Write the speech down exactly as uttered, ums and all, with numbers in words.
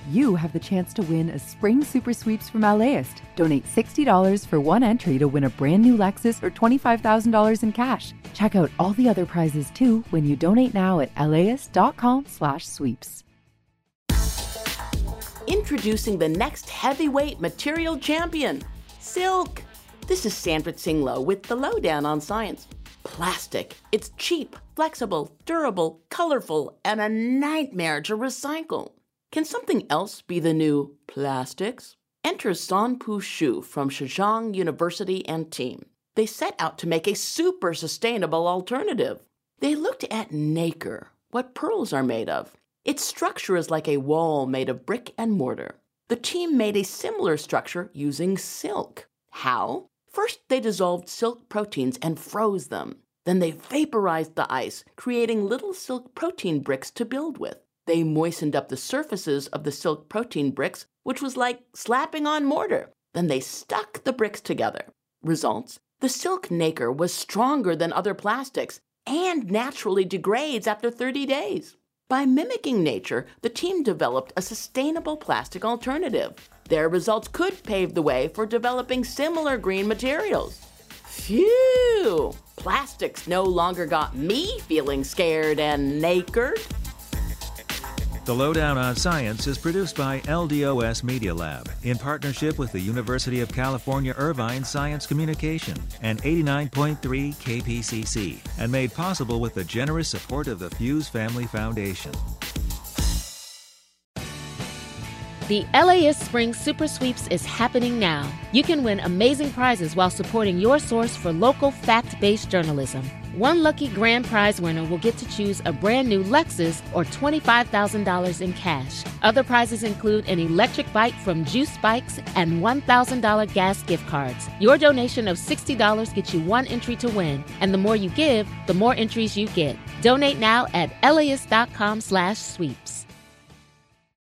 you have the chance to win a spring super sweeps from LAist. Donate sixty dollars for one entry to win a brand new Lexus or twenty-five thousand dollars in cash. Check out all the other prizes too when you donate now at laist.com slash sweeps. Introducing the next heavyweight material champion, Silk. This is Sandra Tsinglow with the lowdown on science. Plastic. It's cheap, flexible, durable, colorful, and a nightmare to recycle. Can something else be the new plastics? Enter Sonpu Shu from Zhejiang University and team. They set out to make a super sustainable alternative. They looked at nacre, what pearls are made of. Its structure is like a wall made of brick and mortar. The team made a similar structure using silk. How? First, they dissolved silk proteins and froze them. Then they vaporized the ice, creating little silk protein bricks to build with. They moistened up the surfaces of the silk protein bricks, which was like slapping on mortar. Then they stuck the bricks together. Results? The silk nacre was stronger than other plastics and naturally degrades after thirty days. By mimicking nature, the team developed a sustainable plastic alternative. Their results could pave the way for developing similar green materials. Phew! Plastics no longer got me feeling scared and naked. The Lowdown on Science is produced by L D O S Media Lab in partnership with the University of California Irvine Science Communication and eighty-nine point three K P C C, and made possible with the generous support of the Fuse Family Foundation. The LAist Spring Super Sweeps is happening now. You can win amazing prizes while supporting your source for local fact-based journalism. One lucky grand prize winner will get to choose a brand new Lexus or twenty-five thousand dollars in cash. Other prizes include an electric bike from Juice Bikes and one thousand dollars gas gift cards. Your donation of sixty dollars gets you one entry to win, and the more you give, the more entries you get. Donate now at laist.com slash sweeps.